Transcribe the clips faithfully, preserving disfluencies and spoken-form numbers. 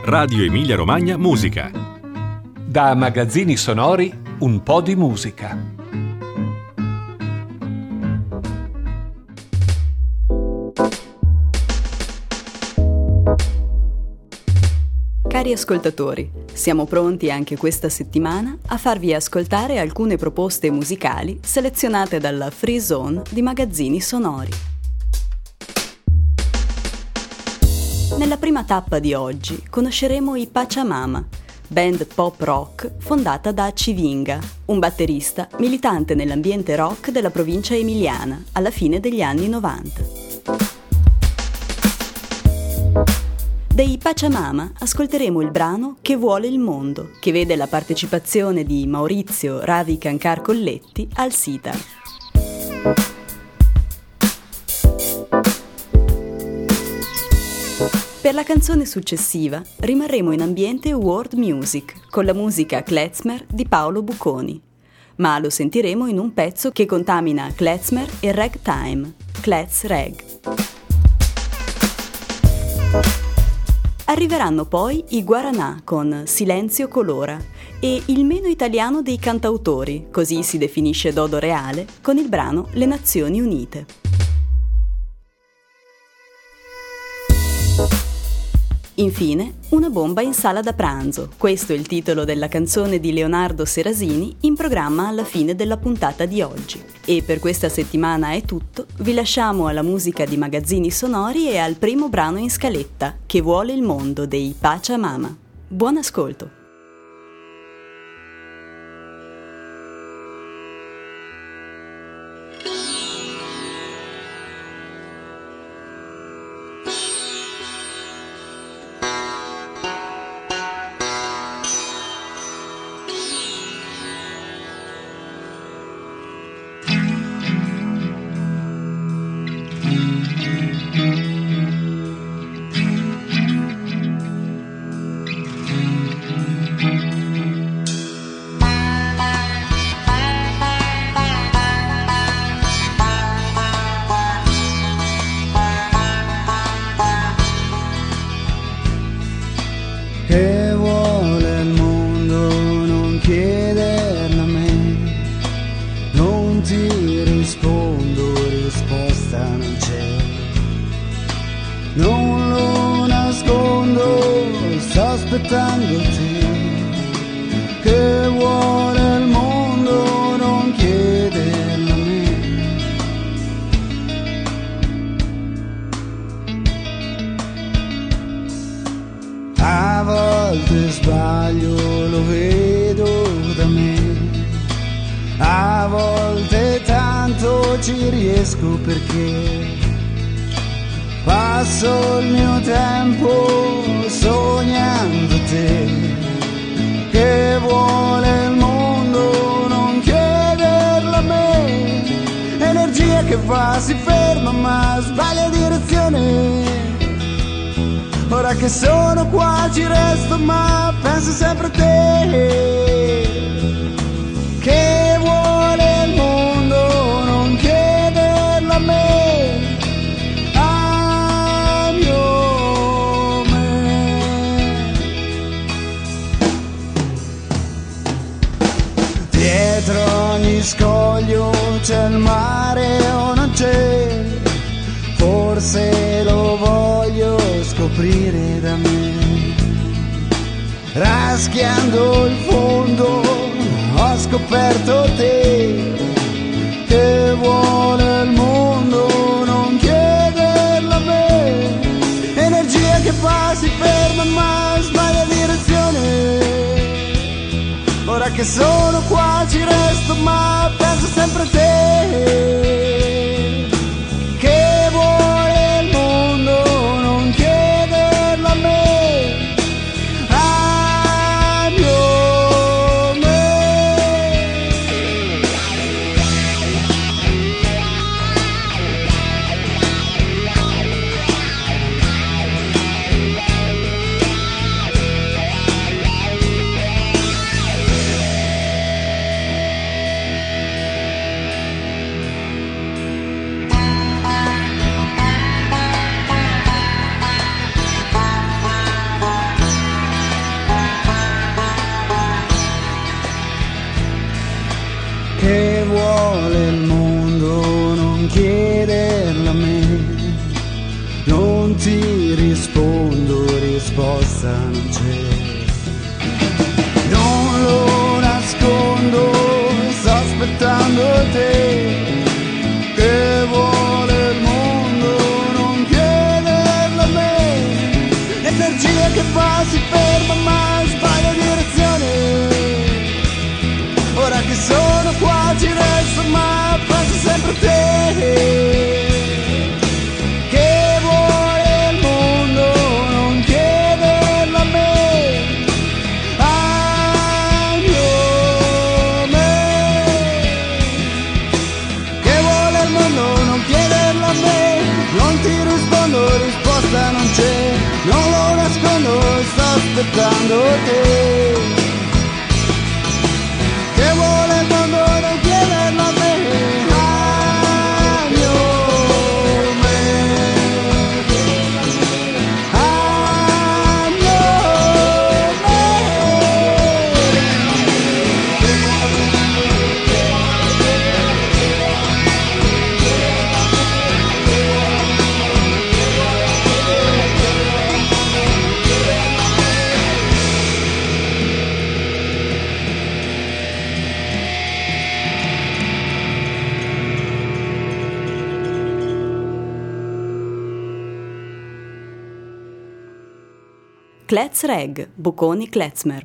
Radio Emilia Romagna Musica. Da Magazzini Sonori, un po' di musica. Cari ascoltatori, siamo pronti anche questa settimana a farvi ascoltare alcune proposte musicali selezionate dalla Free Zone di Magazzini Sonori. Nella prima tappa di oggi conosceremo i Pachamama, band pop rock fondata da Civinga, un batterista militante nell'ambiente rock della provincia emiliana alla fine degli anni novanta. Dei Pachamama ascolteremo il brano Che vuole il mondo, che vede la partecipazione di Maurizio Ravi Cancar Colletti al sitar. Per la canzone successiva rimarremo in ambiente world music con la musica klezmer di Paolo Buconi, ma lo sentiremo in un pezzo che contamina klezmer e ragtime, Klez Rag. Arriveranno poi i Guaranà con Silenzio Colora e il meno italiano dei cantautori, così si definisce Dodo Reale, con il brano Le Nazioni Unite. Infine, Una bomba in sala da pranzo. Questo è il titolo della canzone di Leonardo Serasini in programma alla fine della puntata di oggi. E per questa settimana è tutto. Vi lasciamo alla musica di Magazzini Sonori e al primo brano in scaletta, Che vuole il mondo dei Pachamama. Buon ascolto! Che vuole il mondo, non chiederlo a me, non ti rispondo, risposta non c'è, non lo nascondo, sto aspettando te. Che vuole il mondo, non chiederlo a me. A volte sbaglio, lo vedo da me, a volte tanto ci riesco perché passo il mio tempo sognando te. Che vuole il mondo, non chiederlo a me. Energia che va, si ferma ma sbaglia direzione. Ora che sono qua ci resto ma penso sempre a te. Che vuole il mondo, non chiederlo a me. A mio me. Dietro ogni scoglio c'è il mare o non c'è. Forse lo voglio scoprire da me. Raschiando il fondo ho scoperto te. Che vuole il mondo, non chiederlo a me. Energia che va, si ferma ma sbaglia direzione. Ora che sono qua ci resto ma penso sempre a te. Che vuole il mondo, non chiederlo a me. A mio me. ti rispondo, risposta non c'è. Non lo nascondo, sto aspettando te, che vuole il mondo, non chiederlo a me. L'energia che va si ferma ma sbaglia direzione. Ora che sono qua ci resto ma penso sempre a te. Che vuole il mondo, non chiederlo a me. I'm your man. Che vuole il mondo, non chiederlo a me. Non ti rispondo, risposta non c'è. Non lo nascondo, sto aspettando te. Che vuole il mondo, non chiederlo a me. I'm your man. I'm your Kletz Reg, Bocconi Klezmer.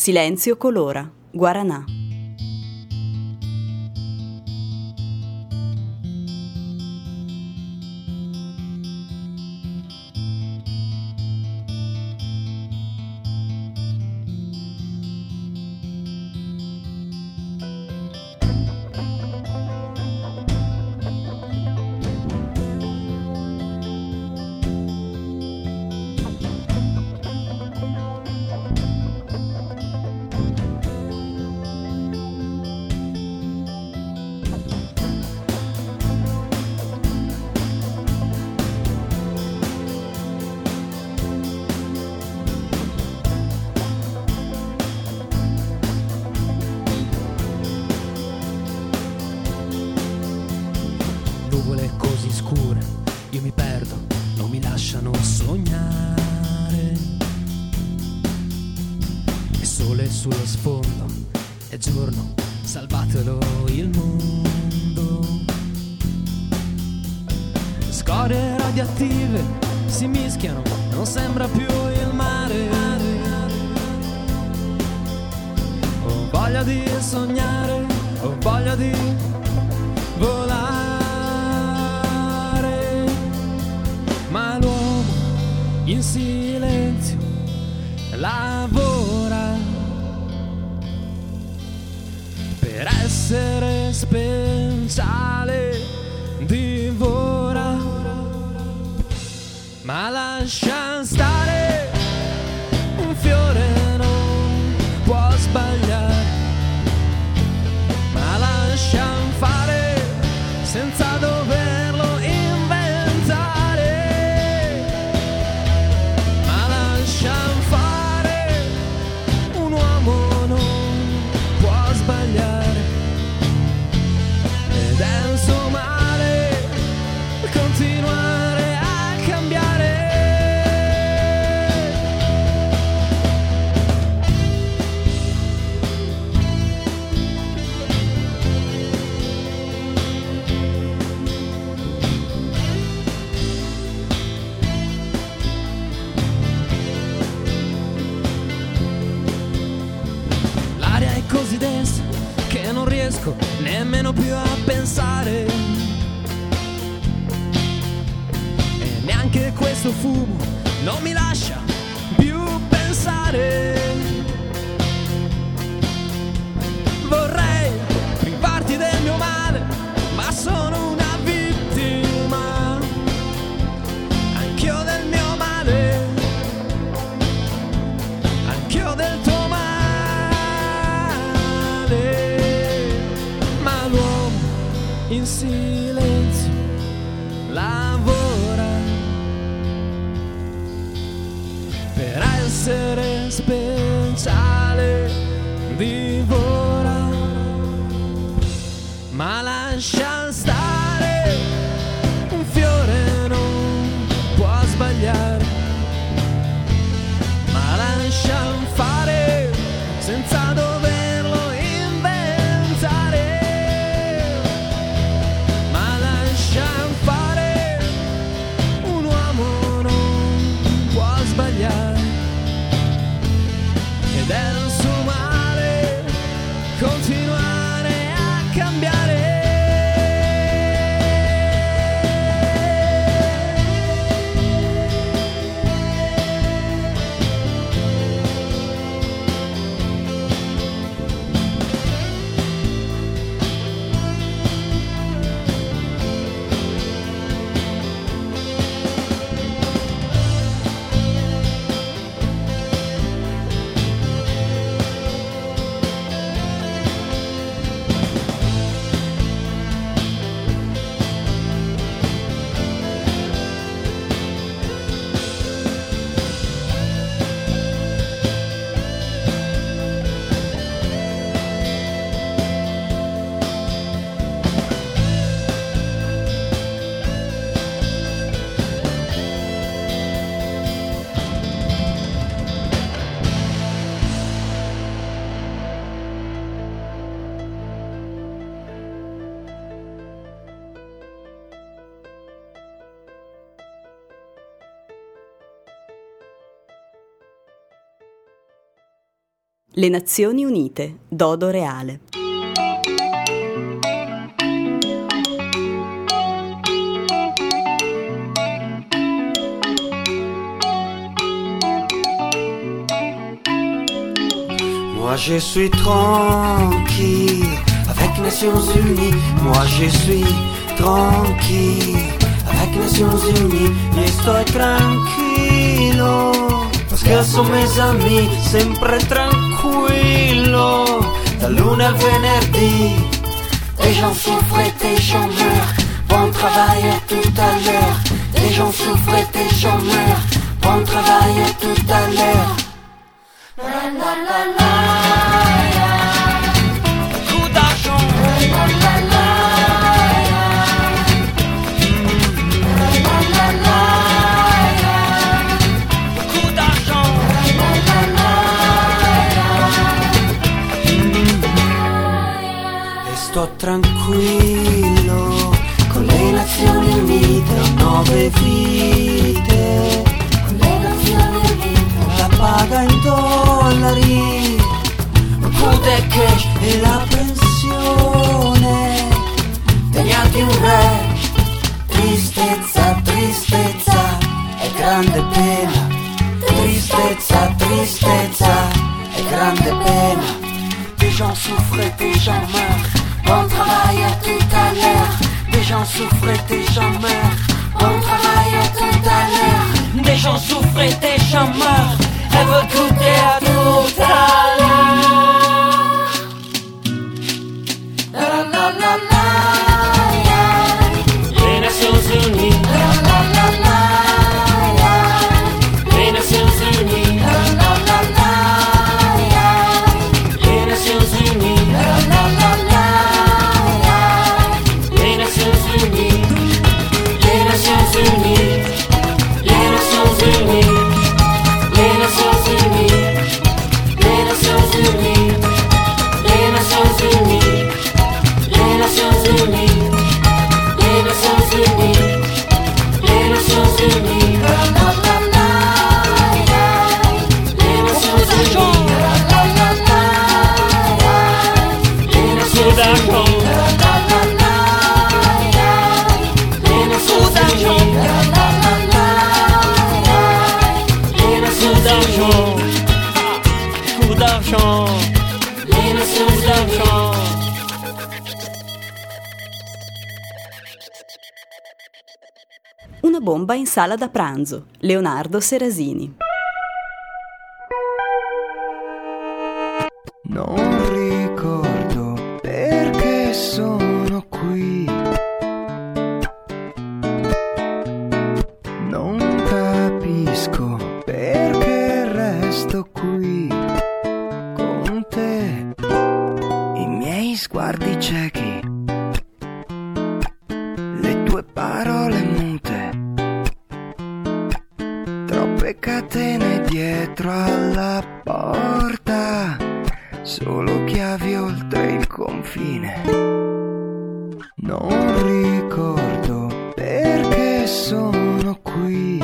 Silenzio colora, Guaranà. Nuvole così scure, io mi perdo, non mi lasciano sognare. E sole sullo sfondo, è giorno, salvatelo il mondo. Scorie radioattive si mischiano, non sembra più il mare. Ho voglia di sognare, ho voglia di volare. Ma l'uomo in silenzio lavora per essere speciale, divora, ma lascia stare, un fiore non può sbagliare, ma lascia fare senza doverlo inventare, ma lascia fare, un uomo non può sbagliare, ed è il suo male continuare a cambiare. L'aria è così densa che non riesco nemmeno più a pensare, e neanche questo fumo non mi lascia più pensare. Vorrei privarti del mio male, ma sono una vittima anch'io del mio male, anch'io del tuo male. Ma l'uomo in silenzio lavora per essere speciale, divora, ma lascia stare, un fiore non può sbagliare, ma lascia fare senza doverlo inventare, ma lascia fare, un uomo non può sbagliare, ed è il suo male continuare a cambiare. Le Nazioni Unite, Dodo Reale. Moi je suis tranquille avec Nations Unies. Moi je suis tranquille avec Nations Unies. E sto tranquillo perché sono mes amis. Sempre tranquillo dal lunedì al venerdì. Les gens souffrent et des gens meurent. Bon travail à tout à l'heure. Les gens souffrent et des gens meurent. Bon travail à tout à l'heure. La la la la. Beaucoup d'argent. La la la la. La la la. Beaucoup d'argent. La la la. E sto tranquillo con le Nazioni Unite. Ho nove vite. Con le Nazioni Unite. La paga in dollari, food e cash e la pensione degli altri un re. Tristezza, tristezza e grande pena. Tristezza, tristezza e grande pena. Des gens souffrent et des gens meurent. Bon travail à tout à l'heure. Des gens souffrent et des gens meurent. Bon travail à tout à l'heure. Des gens souffrent et des gens meurent. Elle veut goûter à tout à l'heure. La la la la. Les Nations Unies. La la la la. Les Nations Unies. La la la la. Les Nations Unies. La la la la. Les Nations Unies. Les Nations Unies. Les Nations Unies. Les Nations Unies, les Nations Unies, les Nations Unies, les Nations Unies, les Nations Unies, les Nations Unies, la la la la, les Nations Unies, la la la la, les Nations Unies, la la la la, les Nations Unies, la la la la. D'argent, coup d'argent, les Nations d'argent. Una bomba in sala da pranzo, Leonardo Serasini. Non ricordo perché sono qui. Non capisco perché resto qui con te. I miei sguardi ciechi, le tue parole mute, troppe catene dietro alla porta, solo chiavi oltre il confine. Non ricordo perché sono qui.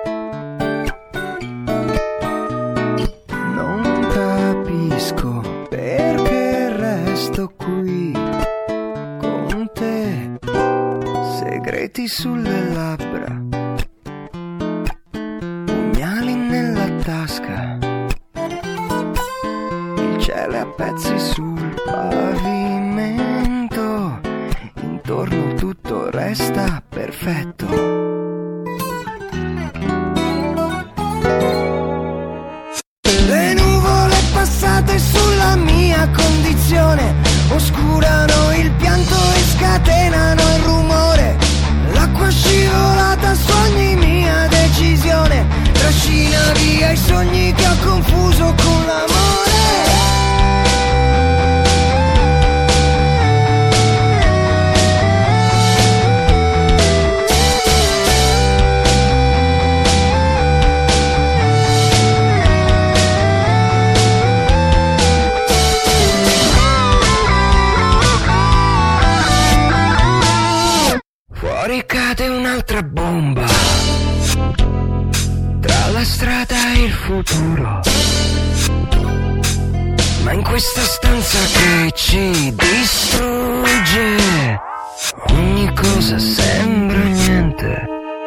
Non capisco perché resto qui con te. Segreti sulle labbra, pugnali nella tasca, il cielo è a pezzi sul pavimento, intorno tutto resta perfetto. Le nuvole passate sulla mia condizione oscurano il pianto e scatenano il rumore. L'acqua scivolata su ogni mia decisione trascina via i sogni che ho confuso con l'amore. Fuori cade un'altra bomba, tra la strada e il futuro. ma in questa stanza che ci distrugge ogni cosa sembra niente.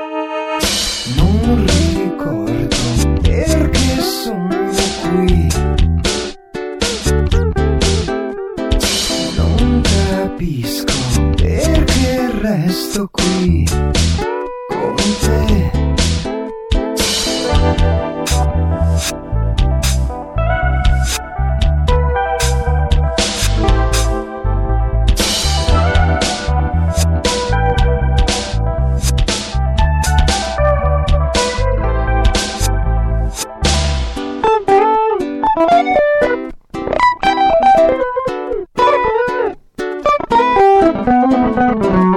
Non ricordo perché sono qui, non capisco perché resto qui con te. Thank you.